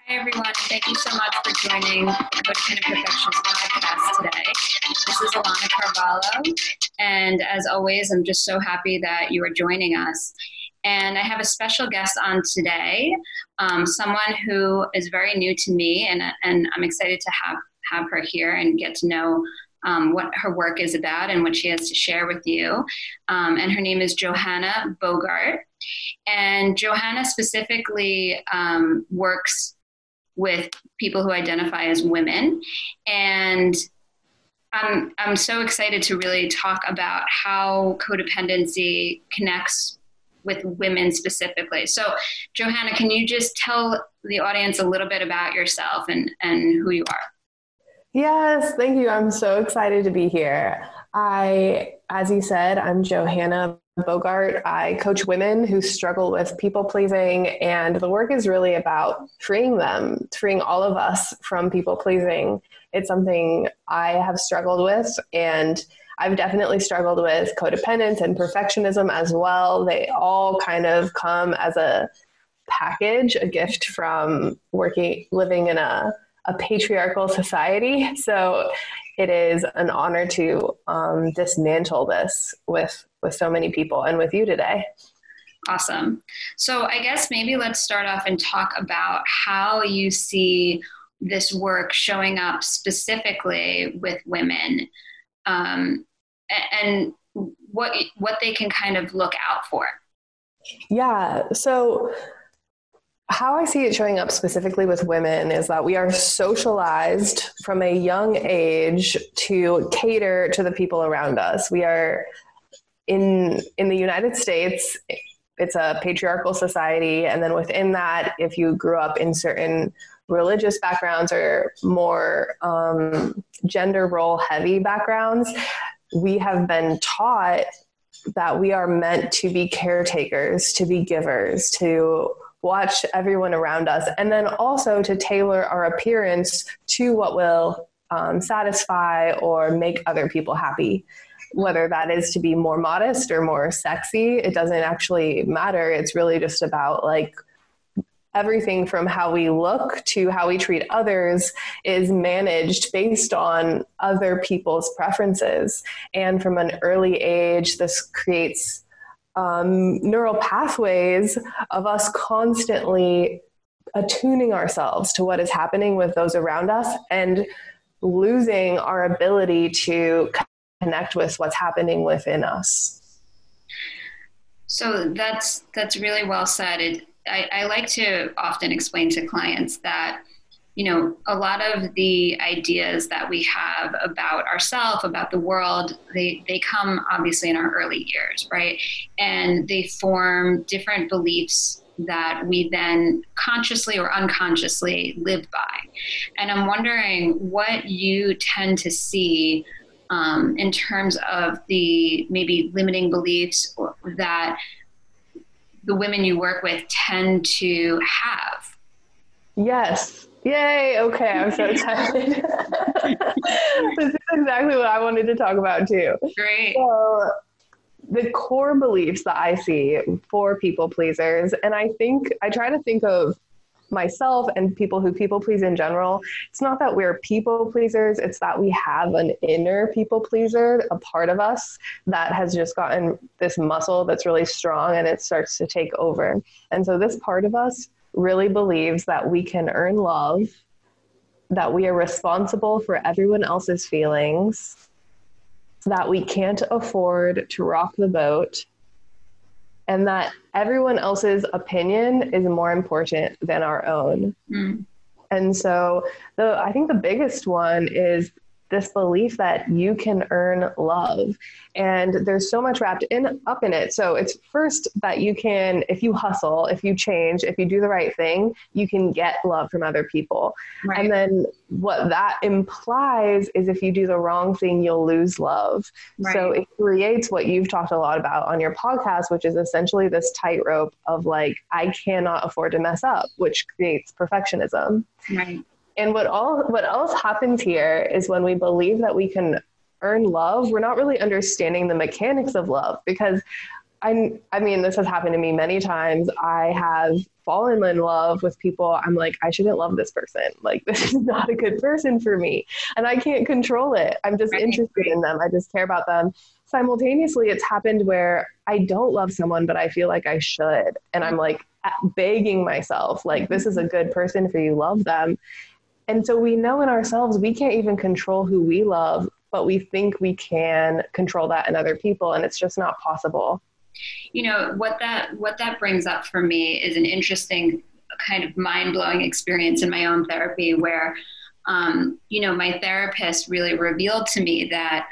Hi, everyone. Thank you so much for joining the Codependent Perfections podcast today. This is Alana Carvalho, and as always, I'm just so happy that you are joining us. And I have a special guest on today, someone who is very new to me, and I'm excited to have her here and get to know what her work is about and what she has to share with you. And her name is Johanna Bogart. And Johanna specifically works with people who identify as women. And I'm so excited to really talk about how codependency connects with women specifically. So Johanna, can you just tell the audience a little bit about yourself and who you are? Yes, thank you. I'm so excited to be here. As you said, I'm Johanna Bogart. I coach women who struggle with people pleasing, and the work is really about freeing them, freeing all of us from people pleasing. It's something I have struggled with, and I've definitely struggled with codependence and perfectionism as well. They all kind of come as a package, a gift from living in a patriarchal society. So it is an honor to dismantle this with so many people and with you today. Awesome. So I guess maybe let's start off and talk about how you see this work showing up specifically with women, and what they can kind of look out for. Yeah. So how I see it showing up specifically with women is that we are socialized from a young age to cater to the people around us. We are in the United States, it's a patriarchal society. And then within that, if you grew up in certain religious backgrounds or more gender role heavy backgrounds, we have been taught that we are meant to be caretakers, to be givers, to watch everyone around us, and then also to tailor our appearance to what will satisfy or make other people happy. Whether that is to be more modest or more sexy, it doesn't actually matter. It's really just about like everything from how we look to how we treat others is managed based on other people's preferences. And from an early age, this creates neural pathways of us constantly attuning ourselves to what is happening with those around us and losing our ability to connect with what's happening within us. So that's really well said. I like to often explain to clients that, you know, a lot of the ideas that we have about ourselves, about the world, they come obviously in our early years, right? And they form different beliefs that we then consciously or unconsciously live by. And I'm wondering what you tend to see in terms of the maybe limiting beliefs that the women you work with tend to have. Yes. Yay. Okay. I'm so excited. This is exactly what I wanted to talk about too. Great. So the core beliefs that I see for people pleasers, and I try to think of myself and people who people please in general. It's not that we're people pleasers. It's that we have an inner people pleaser, a part of us that has just gotten this muscle that's really strong and it starts to take over. And so this part of us really believes that we can earn love, that we are responsible for everyone else's feelings, that we can't afford to rock the boat, and that everyone else's opinion is more important than our own. Mm. And so I think the biggest one is this belief that you can earn love. And there's so much wrapped up in it. So it's first that you can, if you hustle, if you change, if you do the right thing, you can get love from other people. Right. And then what that implies is if you do the wrong thing, you'll lose love. Right. So it creates what you've talked a lot about on your podcast, which is essentially this tightrope of like, I cannot afford to mess up, which creates perfectionism. Right. And what else happens here is when we believe that we can earn love, we're not really understanding the mechanics of love, because I mean, this has happened to me many times. I have fallen in love with people. I'm like, I shouldn't love this person. Like, this is not a good person for me. And I can't control it. I'm just interested in them. I just care about them. Simultaneously, it's happened where I don't love someone, but I feel like I should. And I'm like begging myself, like, this is a good person for you. Love them. And so we know in ourselves, we can't even control who we love, but we think we can control that in other people. And it's just not possible. You know, what that brings up for me is an interesting kind of mind-blowing experience in my own therapy where, you know, my therapist really revealed to me that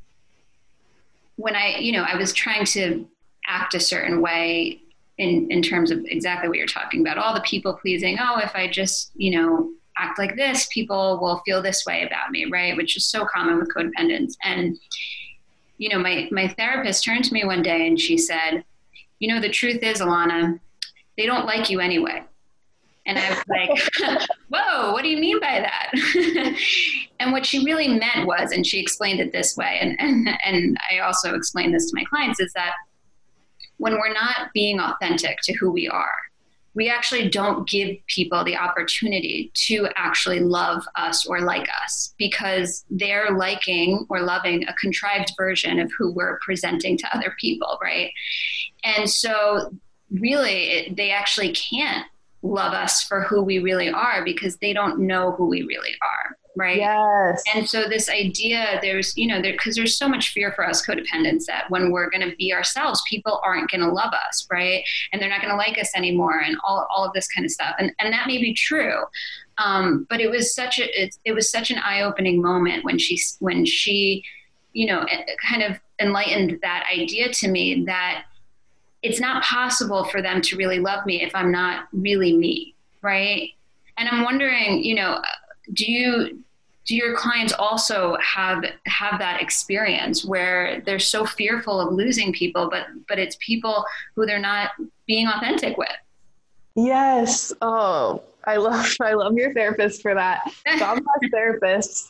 when I was trying to act a certain way in terms of exactly what you're talking about, all the people pleasing, oh, if I just, you know, act like this, people will feel this way about me, right? Which is so common with codependents. And you know, my therapist turned to me one day and she said, you know, the truth is, Alana, they don't like you anyway. And I was like, whoa, what do you mean by that? And what she really meant was, and she explained it this way, and I also explain this to my clients, is that when we're not being authentic to who we are, we actually don't give people the opportunity to actually love us or like us because they're liking or loving a contrived version of who we're presenting to other people, right? And so really, they actually can't love us for who we really are because they don't know who we really are. Right. Yes. And so this idea, there's, you know, because there's so much fear for us codependents that when we're going to be ourselves, people aren't going to love us. Right. And they're not going to like us anymore and all of this kind of stuff. And that may be true. But it was such an eye-opening moment when she, you know, kind of enlightened that idea to me that it's not possible for them to really love me if I'm not really me. Right. And I'm wondering, you know, do your clients also have that experience where they're so fearful of losing people, but it's people who they're not being authentic with? Yes. Oh, I love your therapist for that. God bless therapists.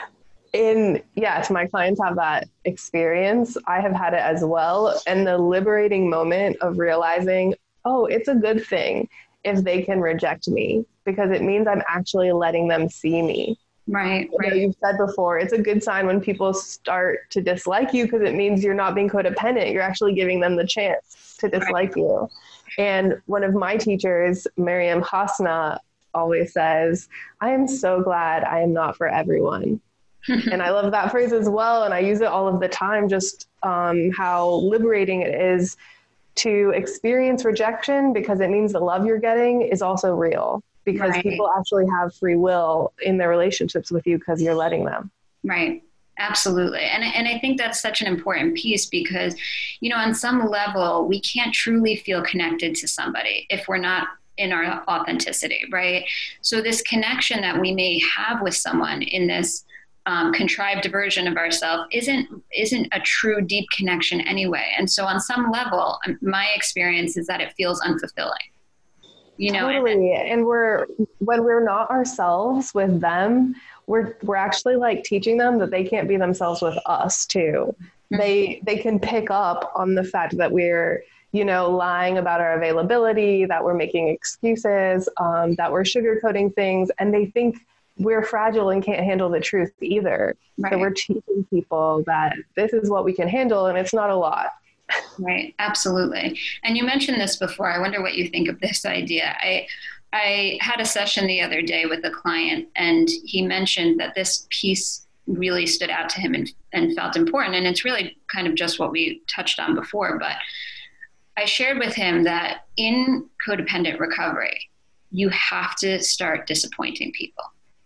Yes, my clients have that experience. I have had it as well. And the liberating moment of realizing, oh, it's a good thing if they can reject me because it means I'm actually letting them see me. Right. You know, you've said before, it's a good sign when people start to dislike you because it means you're not being codependent. You're actually giving them the chance to dislike you. And one of my teachers, Miriam Hasna, always says, I am so glad I am not for everyone. And I love that phrase as well. And I use it all of the time, just how liberating it is to experience rejection because it means the love you're getting is also real. Because people actually have free will in their relationships with you because you're letting them. Right. Absolutely. And I think that's such an important piece because, you know, on some level, we can't truly feel connected to somebody if we're not in our authenticity, right? So this connection that we may have with someone in this contrived version of ourselves isn't a true deep connection anyway. And so on some level, my experience is that it feels unfulfilling. You know, totally. And when we're not ourselves with them, we're actually like teaching them that they can't be themselves with us too. Mm-hmm. They can pick up on the fact that we're, you know, lying about our availability, that we're making excuses, that we're sugarcoating things, and they think we're fragile and can't handle the truth either. Right. So we're teaching people that this is what we can handle, and it's not a lot. Right. Absolutely. And you mentioned this before. I wonder what you think of this idea. I had a session the other day with a client, and he mentioned that this piece really stood out to him and felt important. And it's really kind of just what we touched on before. But I shared with him that in codependent recovery, you have to start disappointing people.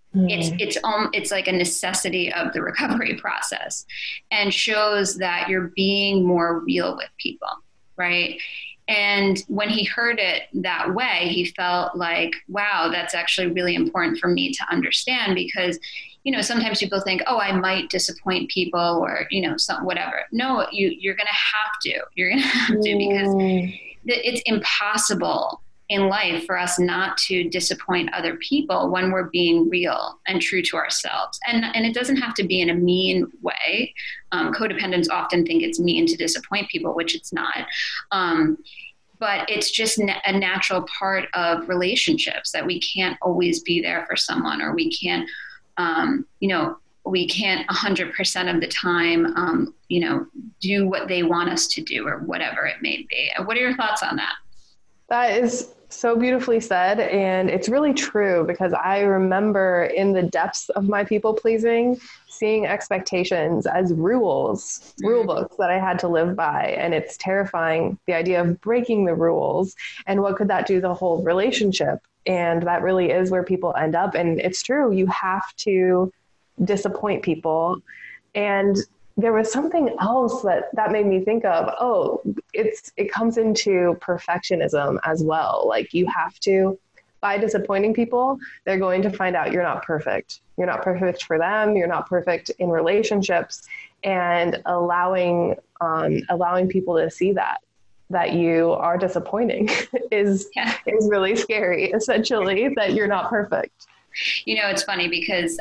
It's like a necessity of the recovery process and shows that you're being more real with people, right? And when he heard it that way, he felt like, wow, that's actually really important for me to understand because, you know, sometimes people think, oh, I might disappoint people or, you know, whatever. No, you're going to have to. You're going to have to because it's impossible in life for us not to disappoint other people when we're being real and true to ourselves. And it doesn't have to be in a mean way. Codependents often think it's mean to disappoint people, which it's not. But it's just a natural part of relationships that we can't always be there for someone, or we can't, we can't 100% of the time, do what they want us to do or whatever it may be. What are your thoughts on that? That is so beautifully said. And it's really true, because I remember in the depths of my people pleasing, seeing expectations as rule books that I had to live by. And it's terrifying, the idea of breaking the rules and what could that do to the whole relationship. And that really is where people end up. And it's true. You have to disappoint people. And there was something else that made me think of, it comes into perfectionism as well. Like, you have to, by disappointing people, they're going to find out you're not perfect. You're not perfect for them. You're not perfect in relationships, and allowing people to see that you are disappointing is really scary, essentially, that you're not perfect. It's funny because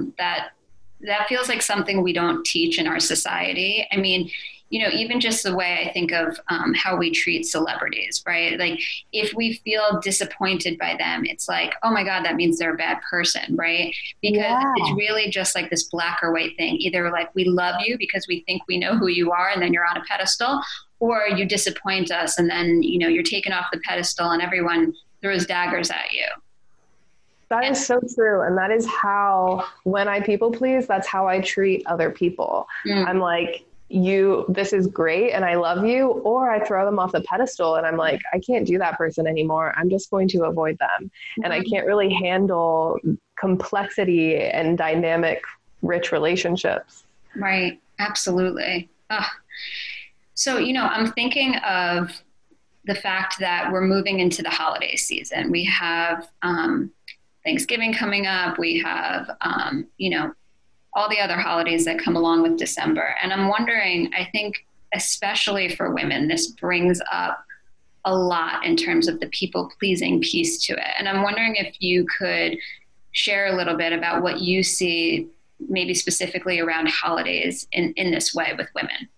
that feels like something we don't teach in our society. I mean, even just the way I think of how we treat celebrities, right? Like, if we feel disappointed by them, it's like, oh my God, that means they're a bad person, right? Because it's really just like this black or white thing. Either like, we love you because we think we know who you are and then you're on a pedestal, or you disappoint us and then, you're taken off the pedestal and everyone throws daggers at you. That is so true. And that is how, when I people please, that's how I treat other people. I'm like, this is great and I love you, or I throw them off the pedestal and I'm like, I can't do that person anymore. I'm just going to avoid them. And I can't really handle complexity and dynamic, rich relationships. Right. Absolutely. So, I'm thinking of the fact that we're moving into the holiday season. We have, Thanksgiving coming up. We have, all the other holidays that come along with December. And I'm wondering, I think, especially for women, this brings up a lot in terms of the people pleasing piece to it. And I'm wondering if you could share a little bit about what you see, maybe specifically around holidays in this way with women.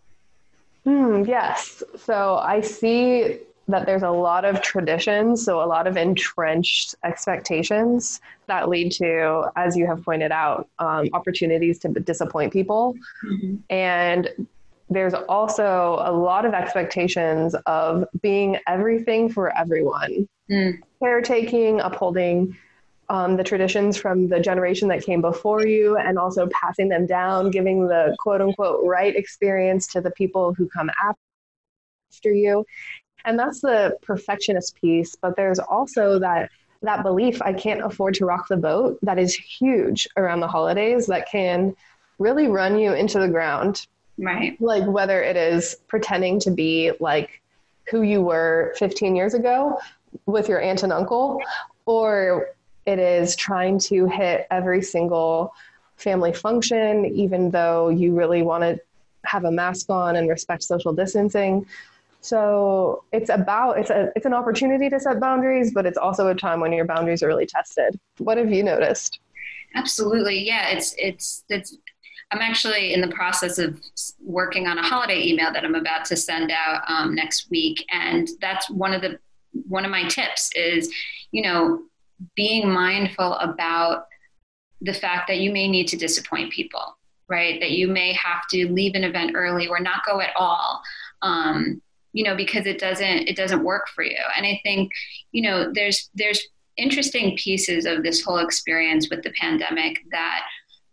Yes. So I see that there's a lot of traditions, so a lot of entrenched expectations that lead to, as you have pointed out, opportunities to disappoint people. Mm-hmm. And there's also a lot of expectations of being everything for everyone, caretaking, upholding the traditions from the generation that came before you, and also passing them down, giving the quote unquote right experience to the people who come after you. And that's the perfectionist piece. But there's also that belief, I can't afford to rock the boat, that is huge around the holidays, that can really run you into the ground. Right. Like, whether it is pretending to be like who you were 15 years ago with your aunt and uncle, or it is trying to hit every single family function, even though you really want to have a mask on and respect social distancing. So it's an opportunity to set boundaries, but it's also a time when your boundaries are really tested. What have you noticed? Absolutely. Yeah. It's I'm actually in the process of working on a holiday email that I'm about to send out next week. And that's one of my tips is, being mindful about the fact that you may need to disappoint people, right? That you may have to leave an event early or not go at all. Because it doesn't work for you. And I think, there's interesting pieces of this whole experience with the pandemic that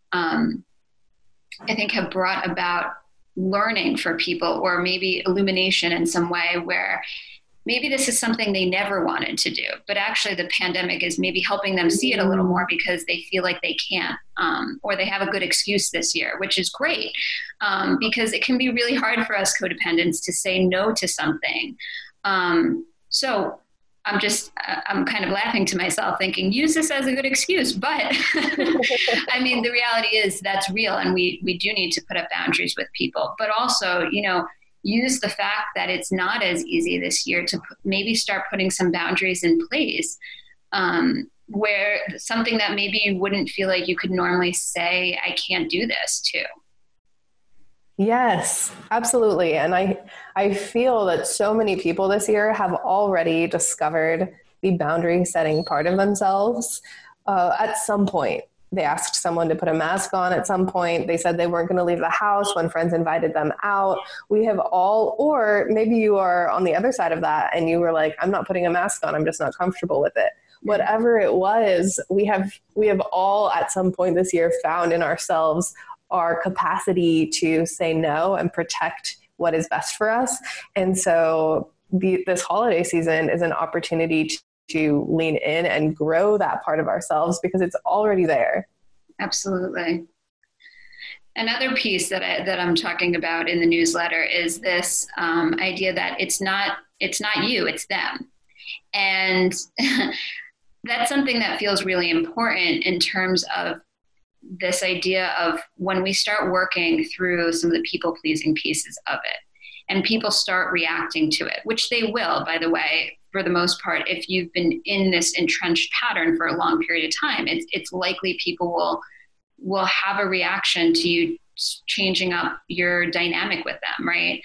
I think have brought about learning for people, or maybe illumination in some way, where maybe this is something they never wanted to do, but actually the pandemic is maybe helping them see it a little more because they feel like they can't, or they have a good excuse this year, which is great, because it can be really hard for us codependents to say no to something. So I'm kind of laughing to myself thinking, use this as a good excuse. But I mean, the reality is that's real. And we do need to put up boundaries with people, but also, use the fact that it's not as easy this year to maybe start putting some boundaries in place, where something that maybe you wouldn't feel like you could normally say, I can't do this to. Yes, absolutely. And I feel that so many people this year have already discovered the boundary setting part of themselves. At some point, they asked someone to put a mask on. At some point, they said they weren't going to leave the house when friends invited them out. We have all, or maybe you are on the other side of that and you were like, I'm not putting a mask on. I'm just not comfortable with it. Whatever it was, we have all at some point this year found in ourselves our capacity to say no and protect what is best for us. And so this holiday season is an opportunity to lean in and grow that part of ourselves because it's already there. Absolutely. Another piece that I'm talking about in the newsletter is this idea that it's not you, it's them. And that's something that feels really important in terms of this idea of when we start working through some of the people-pleasing pieces of it and people start reacting to it, which they will, by the way, for the most part. If you've been in this entrenched pattern for a long period of time, it's likely people will have a reaction to you changing up your dynamic with them, right?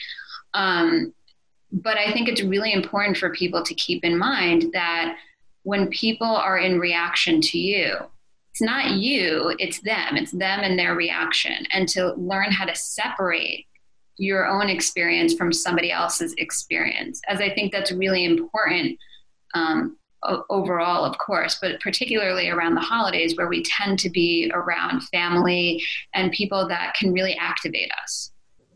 But I think it's really important for people to keep in mind that when people are in reaction to you, it's not you, it's them and their reaction, and to learn how to separate your own experience from somebody else's experience, as I think that's really important overall, of course, but particularly around the holidays where we tend to be around family and people that can really activate us.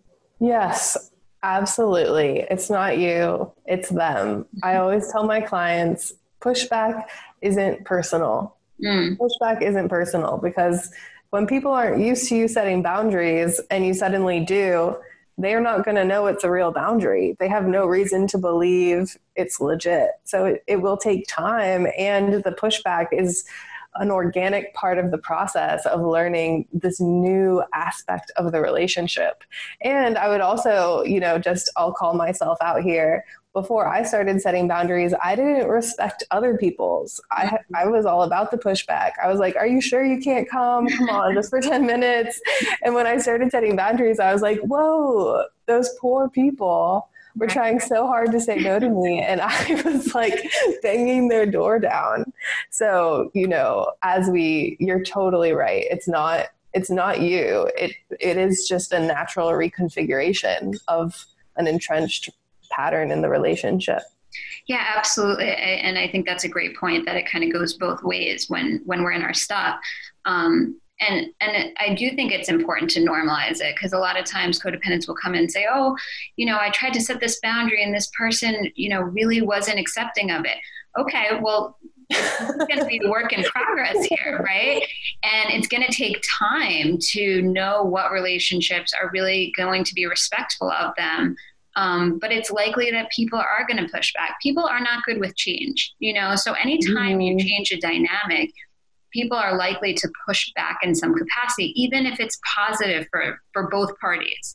Yes, absolutely. It's not you, it's them. I always tell my clients, pushback isn't personal. Pushback isn't personal because when people aren't used to you setting boundaries and you suddenly do, they're not going to know it's a real boundary. They have no reason to believe it's legit. So it will take time, and the pushback is an organic part of the process of learning this new aspect of the relationship. And I would also, I'll call myself out here. Before I started setting boundaries, I didn't respect other people's. I was all about the pushback. I was like, are you sure you can't come? Come on, just for 10 minutes. And when I started setting boundaries, I was like, whoa, those poor people were trying so hard to say no to me. And I was like banging their door down. So, you're totally right. It's not you. It is just a natural reconfiguration of an entrenched pattern in the relationship. Yeah, absolutely. And I think that's a great point, that it kind of goes both ways when we're in our stuff. And I do think it's important to normalize it, because a lot of times codependents will come in and say, oh, I tried to set this boundary and this person, really wasn't accepting of it. Okay, well, it's going to be a work in progress here, right? And it's going to take time to know what relationships are really going to be respectful of them. But it's likely that people are going to push back. People are not good with change, so anytime you change a dynamic, people are likely to push back in some capacity, even if it's positive for both parties,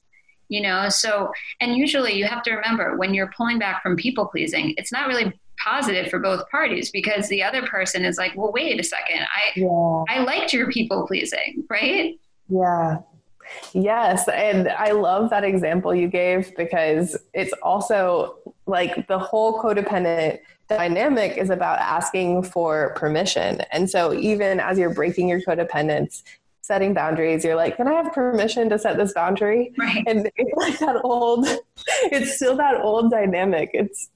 so, and usually you have to remember, when you're pulling back from people pleasing, it's not really positive for both parties, because the other person is like, well, wait a second, I liked your people pleasing, right? Yeah. Yes. And I love that example you gave, because it's also like the whole codependent dynamic is about asking for permission. And so even as you're breaking your codependence, setting boundaries, you're like, can I have permission to set this boundary? Right. And it's like it's still that old dynamic.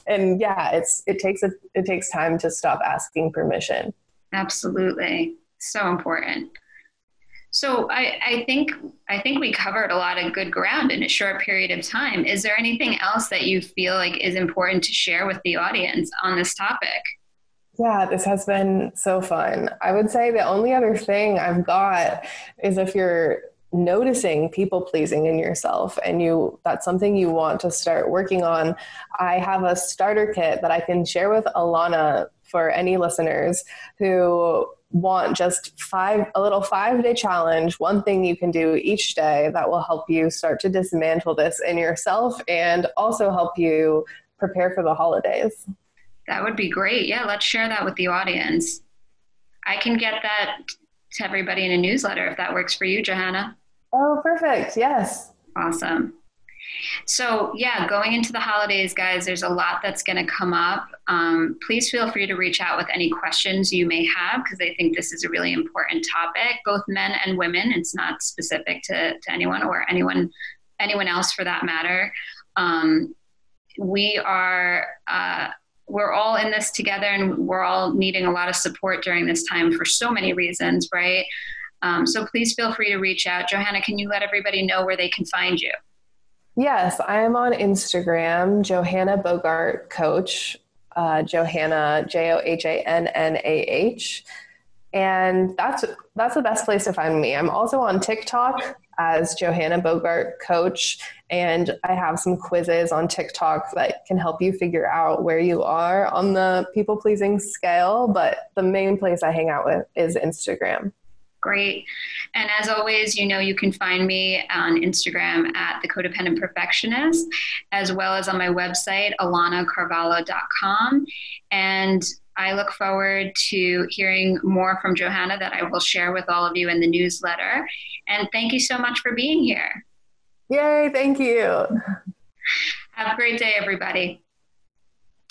It takes time to stop asking permission. Absolutely. So important. So I think we covered a lot of good ground in a short period of time. Is there anything else that you feel like is important to share with the audience on this topic? Yeah, this has been so fun. I would say the only other thing I've got is, if you're noticing people pleasing in yourself and that's something you want to start working on, I have a starter kit that I can share with Alana for any listeners who want just a little 5-day challenge, one thing you can do each day that will help you start to dismantle this in yourself and also help you prepare for the holidays. That would be great. Yeah, let's share that with the audience. I can get that to everybody in a newsletter if that works for you, Johanna. Oh, perfect. Yes. Awesome. So yeah, going into the holidays, guys, there's a lot that's going to come up. Please feel free to reach out with any questions you may have, because I think this is a really important topic, both men and women. It's not specific to anyone or anyone else for that matter. We're all in this together, and we're all needing a lot of support during this time for so many reasons, right? So please feel free to reach out. Johanna, can you let everybody know where they can find you? Yes, I am on Instagram, Johanna Bogart Coach, Johanna, Johannah. And that's the best place to find me. I'm also on TikTok as Johanna Bogart Coach, and I have some quizzes on TikTok that can help you figure out where you are on the people-pleasing scale, but the main place I hang out with is Instagram. Great. And as always, you can find me on Instagram at The Codependent Perfectionist, as well as on my website, alanacarvalho.com. And I look forward to hearing more from Johanna that I will share with all of you in the newsletter. And thank you so much for being here. Yay, thank you. Have a great day, everybody.